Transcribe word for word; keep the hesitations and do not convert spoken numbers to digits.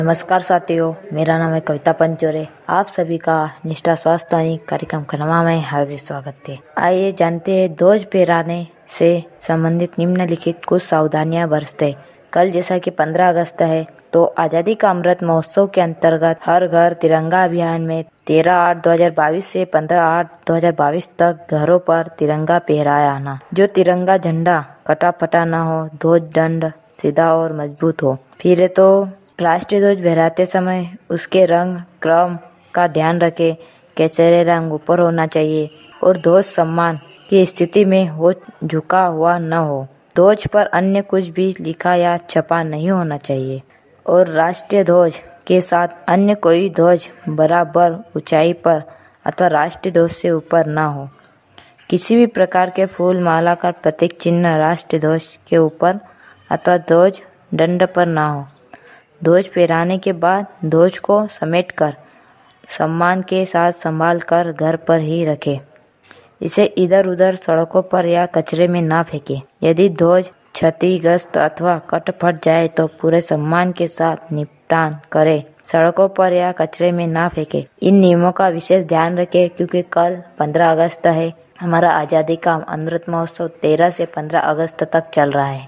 नमस्कार साथियों, मेरा नाम है कविता पंचोरे। आप सभी का निष्ठा स्वास्थ्य दैनिक कार्यक्रम खनमा में हार्दिक स्वागत है। आइए जानते हैं ध्वज फहराने से संबंधित निम्नलिखित कुछ सावधानियां बरतें। कल जैसा कि पंद्रह अगस्त है तो आज़ादी का अमृत महोत्सव के अंतर्गत हर घर तिरंगा अभियान में तेरह आठ दो हजार बाईस से पंद्रह आठ दो हजार बाईस तक घरों पर तिरंगा फहराया आना। जो तिरंगा झंडा कटा फटा न हो, ध्वज दंड सीधा और मजबूत हो। फिर तो राष्ट्रीय ध्वज फहराते समय उसके रंग क्रम का ध्यान रखें। केसरी रंग ऊपर होना चाहिए और ध्वज सम्मान की स्थिति में हो, झुका हुआ न हो। ध्वज पर अन्य कुछ भी लिखा या छपा नहीं होना चाहिए और राष्ट्रीय ध्वज के साथ अन्य कोई ध्वज बराबर ऊंचाई पर अथवा राष्ट्रीय ध्वज से ऊपर न हो। किसी भी प्रकार के फूल माला का प्रतीक चिन्ह राष्ट्रीय ध्वज के ऊपर अथवा ध्वज दंड पर न हो। ध्वज फहराने के बाद ध्वज को समेटकर सम्मान के साथ संभाल कर घर पर ही रखें। इसे इधर उधर सड़कों पर या कचरे में ना फेंकें। यदि ध्वज क्षतिग्रस्त अथवा कट फट जाए तो पूरे सम्मान के साथ निपटान करें। सड़कों पर या कचरे में ना फेंकें। इन नियमों का विशेष ध्यान रखें क्योंकि कल पंद्रह अगस्त है। हमारा आज़ादी का अमृत महोत्सव तेरह से पंद्रह अगस्त तक चल रहा है।